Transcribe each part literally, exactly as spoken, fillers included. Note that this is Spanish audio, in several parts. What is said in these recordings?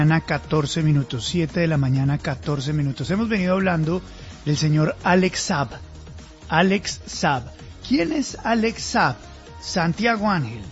Mañana catorce minutos, siete de la mañana catorce minutos. Hemos venido hablando del señor Alex Saab. Alex Saab. ¿Quién es Alex Saab? Santiago Ángel.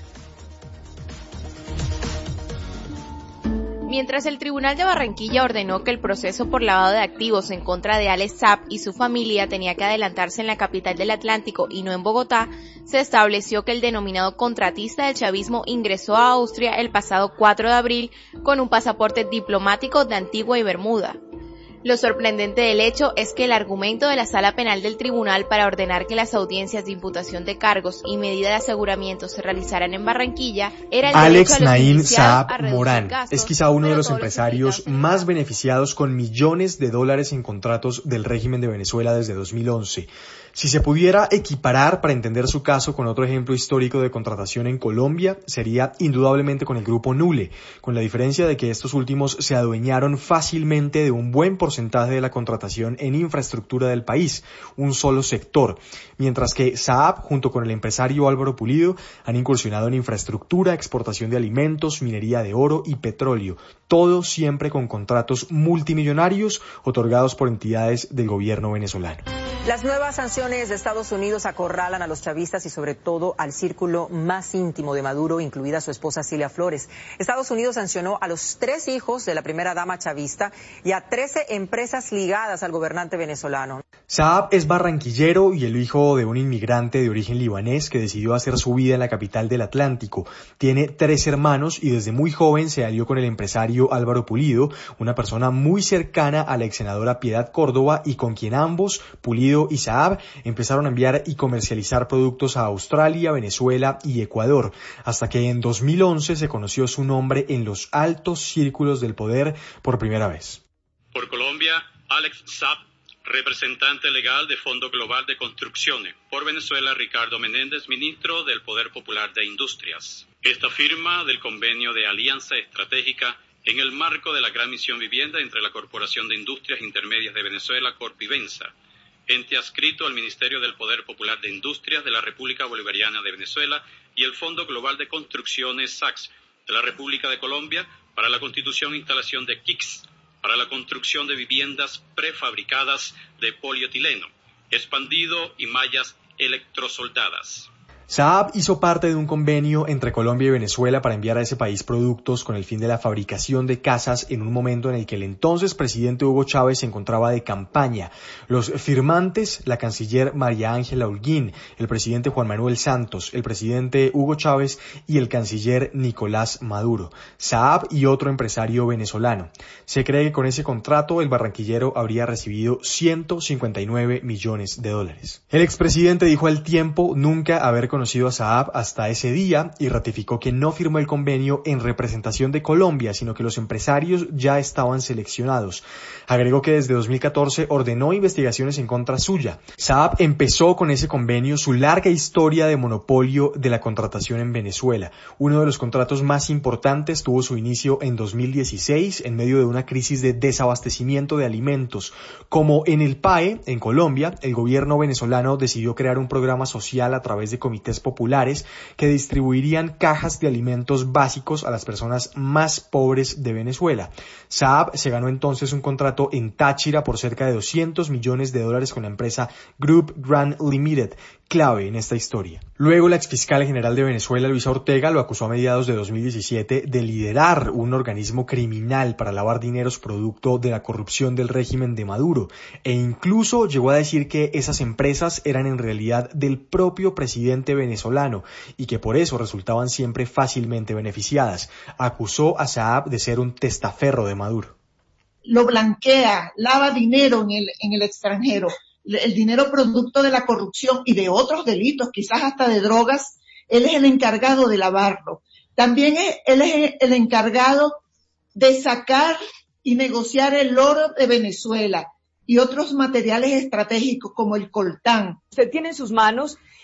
Mientras el Tribunal de Barranquilla ordenó que el proceso por lavado de activos en contra de Alex Saab y su familia tenía que adelantarse en la capital del Atlántico y no en Bogotá, se estableció que el denominado contratista del chavismo ingresó a Austria el pasado cuatro de abril con un pasaporte diplomático de Antigua y Bermuda. Lo sorprendente del hecho es que el argumento de la Sala Penal del Tribunal para ordenar que las audiencias de imputación de cargos y medida de aseguramiento se realizaran en Barranquilla era el Alex derecho a los Naim indiciados Saab a reducir Morán gastos, es quizá uno de pero los todos empresarios implicados más beneficiados con millones de dólares en contratos del régimen de Venezuela desde dos mil once. Si se pudiera equiparar para entender su caso con otro ejemplo histórico de contratación en Colombia, sería indudablemente con el grupo Nule, con la diferencia de que estos últimos se adueñaron fácilmente de un buen porcentaje de la contratación en infraestructura del país, un solo sector, mientras que Saab, junto con el empresario Álvaro Pulido, han incursionado en infraestructura, exportación de alimentos, minería de oro y petróleo, todo siempre con contratos multimillonarios otorgados por entidades del gobierno venezolano. Las nuevas sanciones de Estados Unidos acorralan a los chavistas y sobre todo al círculo más íntimo de Maduro, incluida su esposa Cilia Flores. Estados Unidos sancionó a los tres hijos de la primera dama chavista y a trece empresas ligadas al gobernante venezolano. Saab es barranquillero y el hijo de un inmigrante de origen libanés que decidió hacer su vida en la capital del Atlántico. Tiene tres hermanos y desde muy joven se alió con el empresario Álvaro Pulido, una persona muy cercana a la ex senadora Piedad Córdoba y con quien ambos, Pulido y Saab, empezaron a enviar y comercializar productos a Australia, Venezuela y Ecuador, hasta que en dos mil once se conoció su nombre en los altos círculos del poder por primera vez. Por Colombia, Alex Saab, representante legal de Fondo Global de Construcciones. Por Venezuela, Ricardo Menéndez, ministro del Poder Popular de Industrias. Esta firma del convenio de alianza estratégica en el marco de la Gran Misión Vivienda entre la Corporación de Industrias Intermedias de Venezuela, Corpivensa, ente adscrito al Ministerio del Poder Popular de Industrias de la República Bolivariana de Venezuela y el Fondo Global de Construcciones S A C S de la República de Colombia para la constitución e instalación de K I C S, para la construcción de viviendas prefabricadas de polietileno, expandido y mallas electrosoldadas. Saab hizo parte de un convenio entre Colombia y Venezuela para enviar a ese país productos con el fin de la fabricación de casas en un momento en el que el entonces presidente Hugo Chávez se encontraba de campaña. Los firmantes, la canciller María Ángela Holguín, el presidente Juan Manuel Santos, el presidente Hugo Chávez y el canciller Nicolás Maduro. Saab y otro empresario venezolano. Se cree que con ese contrato el barranquillero habría recibido ciento cincuenta y nueve millones de dólares. El expresidente dijo al Tiempo nunca haber conocido conocido a Saab hasta ese día y ratificó que no firmó el convenio en representación de Colombia, sino que los empresarios ya estaban seleccionados. Agregó que desde dos mil catorce ordenó investigaciones en contra suya. Saab empezó con ese convenio su larga historia de monopolio de la contratación en Venezuela. Uno de los contratos más importantes tuvo su inicio en dos mil dieciséis en medio de una crisis de desabastecimiento de alimentos. Como en el P A E, en Colombia, el gobierno venezolano decidió crear un programa social a través de comités populares que distribuirían cajas de alimentos básicos a las personas más pobres de Venezuela. Saab se ganó entonces un contrato en Táchira por cerca de doscientos millones de dólares con la empresa Group Grand Limited, clave en esta historia. Luego la exfiscal general de Venezuela, Luisa Ortega, lo acusó a mediados de dos mil diecisiete de liderar un organismo criminal para lavar dineros producto de la corrupción del régimen de Maduro, e incluso llegó a decir que esas empresas eran en realidad del propio presidente venezolano y que por eso resultaban siempre fácilmente beneficiadas. Acusó a Saab de ser un testaferro de Maduro. Lo blanquea, lava dinero en el, en el extranjero. El dinero producto de la corrupción y de otros delitos, quizás hasta de drogas, él es el encargado de lavarlo. También es, él es el encargado de sacar y negociar el oro de Venezuela y otros materiales estratégicos como el coltán. Usted tiene en sus manos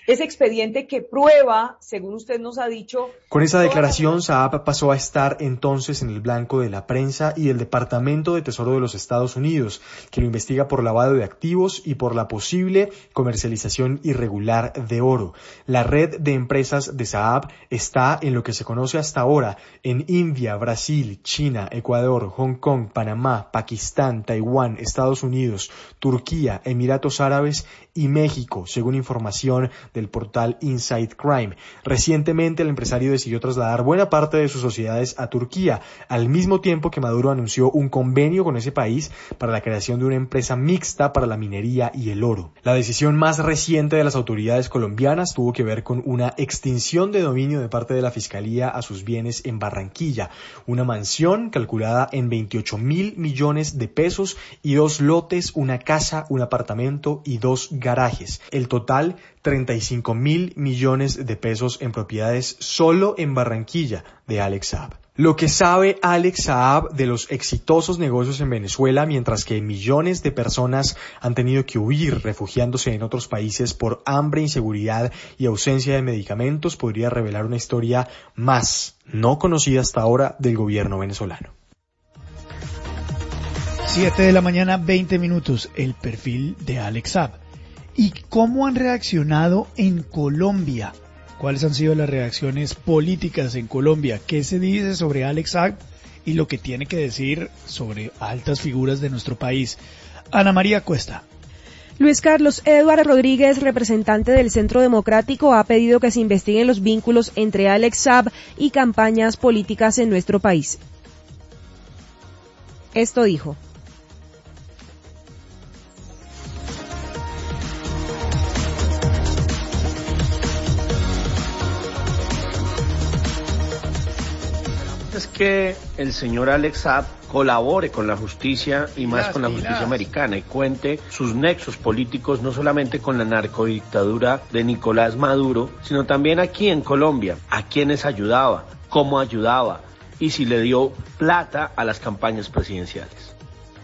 ese expediente que prueba, según usted nos ha dicho... Con esa declaración, Saab pasó a estar entonces en el blanco de la prensa y del Departamento de Tesoro de los Estados Unidos, que lo investiga por lavado de activos y por la posible comercialización irregular de oro. La red de empresas de Saab está en lo que se conoce hasta ahora en India, Brasil, China, Ecuador, Hong Kong, Panamá, Pakistán, Taiwán, Estados Unidos, Turquía, Emiratos Árabes y México, según información del portal Inside Crime. Recientemente el empresario decidió trasladar buena parte de sus sociedades a Turquía, al mismo tiempo que Maduro anunció un convenio con ese país para la creación de una empresa mixta para la minería y el oro. La decisión más reciente de las autoridades colombianas tuvo que ver con una extinción de dominio de parte de la Fiscalía a sus bienes en Barranquilla, una mansión calculada en veintiocho mil millones de pesos y dos lotes, una casa, un apartamento y dos garajes. El total, treinta y cinco mil millones de pesos en propiedades solo en Barranquilla de Alex Saab. Lo que sabe Alex Saab de los exitosos negocios en Venezuela, mientras que millones de personas han tenido que huir refugiándose en otros países por hambre, inseguridad y ausencia de medicamentos, podría revelar una historia más no conocida hasta ahora del gobierno venezolano. siete de la mañana, veinte minutos, el perfil de Alex Saab. ¿Y cómo han reaccionado en Colombia? ¿Cuáles han sido las reacciones políticas en Colombia? ¿Qué se dice sobre Alex Saab y lo que tiene que decir sobre altas figuras de nuestro país? Ana María Cuesta. Luis Carlos, Eduardo Rodríguez, representante del Centro Democrático, ha pedido que se investiguen los vínculos entre Alex Saab y campañas políticas en nuestro país. Esto dijo. Es que el señor Alex Saab colabore con la justicia y más con la justicia americana y cuente sus nexos políticos no solamente con la narcodictadura de Nicolás Maduro, sino también aquí en Colombia, a quienes ayudaba, cómo ayudaba y si le dio plata a las campañas presidenciales.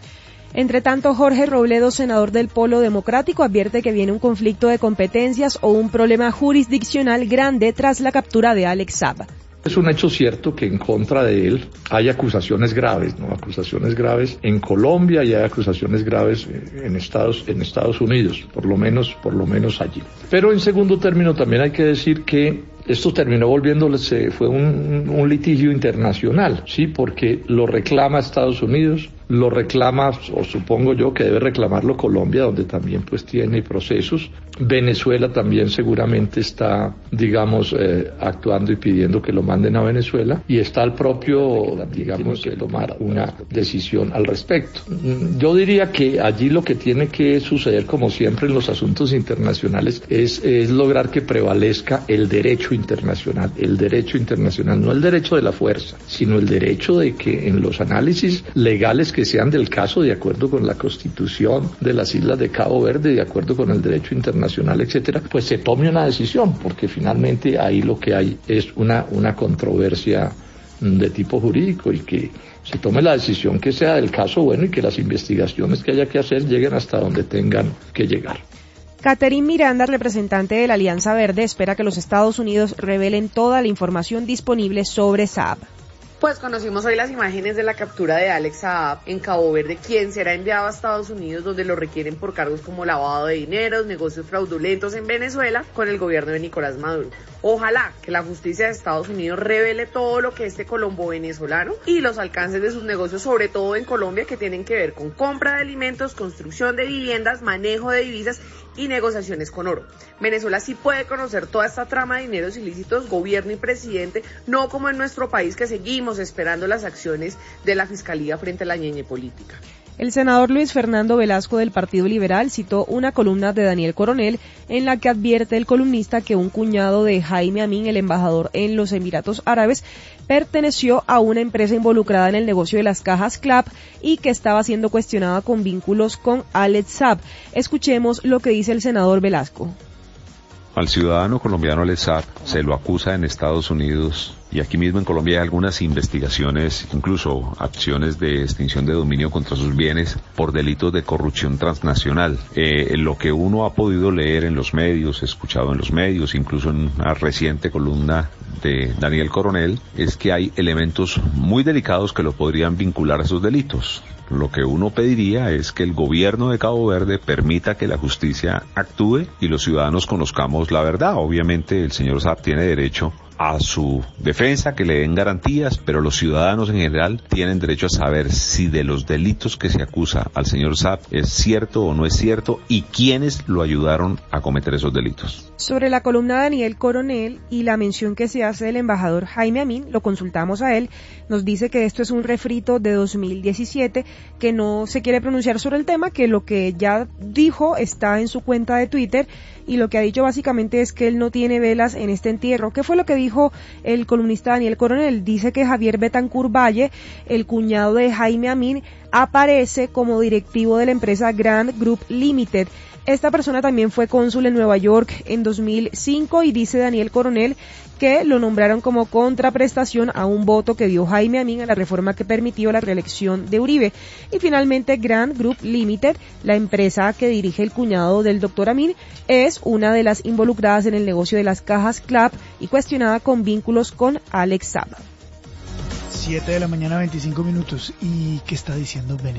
Entre tanto, Jorge Robledo, senador del Polo Democrático, advierte que viene un conflicto de competencias o un problema jurisdiccional grande tras la captura de Alex Saab. Es un hecho cierto que en contra de él hay acusaciones graves, ¿no? Acusaciones graves en Colombia y hay acusaciones graves en Estados, en Estados Unidos, por lo menos, por lo menos allí. Pero en segundo término también hay que decir que esto terminó volviéndose, fue un, un litigio internacional, sí, porque lo reclama Estados Unidos, lo reclama, o supongo yo que debe reclamarlo Colombia, donde también pues tiene procesos. Venezuela también seguramente está, digamos, eh, actuando y pidiendo que lo manden a Venezuela, y está el propio, digamos, que tomar una decisión al respecto. Yo diría que allí lo que tiene que suceder, como siempre en los asuntos internacionales, es, es lograr que prevalezca el derecho internacional, el derecho internacional, no el derecho de la fuerza, sino el derecho de que en los análisis legales que sean del caso, de acuerdo con la Constitución de las Islas de Cabo Verde, de acuerdo con el derecho internacional, etcétera, pues se tome una decisión, porque finalmente ahí lo que hay es una, una controversia de tipo jurídico, y que se tome la decisión que sea del caso bueno y que las investigaciones que haya que hacer lleguen hasta donde tengan que llegar. Catherine Miranda, representante de la Alianza Verde, espera que los Estados Unidos revelen toda la información disponible sobre Saab. Pues conocimos hoy las imágenes de la captura de Alex Saab en Cabo Verde, quien será enviado a Estados Unidos, donde lo requieren por cargos como lavado de dinero, negocios fraudulentos en Venezuela con el gobierno de Nicolás Maduro. Ojalá que la justicia de Estados Unidos revele todo lo que este colombo venezolano y los alcances de sus negocios, sobre todo en Colombia, que tienen que ver con compra de alimentos, construcción de viviendas, manejo de divisas y negociaciones con oro. Venezuela sí puede conocer toda esta trama de dineros ilícitos, gobierno y presidente, no como en nuestro país, que seguimos esperando las acciones de la Fiscalía frente a la ñeñe política. El senador Luis Fernando Velasco del Partido Liberal citó una columna de Daniel Coronel en la que advierte el columnista que un cuñado de Jaime Amin, el embajador en los Emiratos Árabes, perteneció a una empresa involucrada en el negocio de las cajas C L A P y que estaba siendo cuestionada con vínculos con Alex Saab. Escuchemos lo que dice el senador Velasco. Al ciudadano colombiano Alex Saab se lo acusa en Estados Unidos Y aquí mismo en Colombia hay algunas investigaciones, incluso acciones de extinción de dominio contra sus bienes por delitos de corrupción transnacional. Eh, lo que uno ha podido leer en los medios, escuchado en los medios, incluso en una reciente columna de Daniel Coronel, es que hay elementos muy delicados que lo podrían vincular a esos delitos. Lo que uno pediría es que el gobierno de Cabo Verde permita que la justicia actúe y los ciudadanos conozcamos la verdad. Obviamente el señor Saab tiene derecho a su defensa, que le den garantías, pero los ciudadanos en general tienen derecho a saber si de los delitos que se acusa al señor Saab es cierto o no es cierto y quiénes lo ayudaron a cometer esos delitos. Sobre la columna de Daniel Coronel y la mención que se hace del embajador Jaime Amin, lo consultamos a él, nos dice que esto es un refrito de dos mil diecisiete, que no se quiere pronunciar sobre el tema, que lo que ya dijo está en su cuenta de Twitter y lo que ha dicho básicamente es que él no tiene velas en este entierro. ¿Qué fue lo que dijo el columnista Daniel Coronel? Dice que Javier Betancourt Valle, el cuñado de Jaime Amin, aparece como directivo de la empresa Grand Group Limited. Esta persona también fue cónsul en Nueva York en dos mil cinco y dice Daniel Coronel que lo nombraron como contraprestación a un voto que dio Jaime Amin a la reforma que permitió la reelección de Uribe. Y finalmente Grand Group Limited, la empresa que dirige el cuñado del doctor Amin, es una de las involucradas en el negocio de las cajas Clap y cuestionada con vínculos con Alex Saab. siete de la mañana, veinticinco minutos. ¿Y qué está diciendo Venezuela?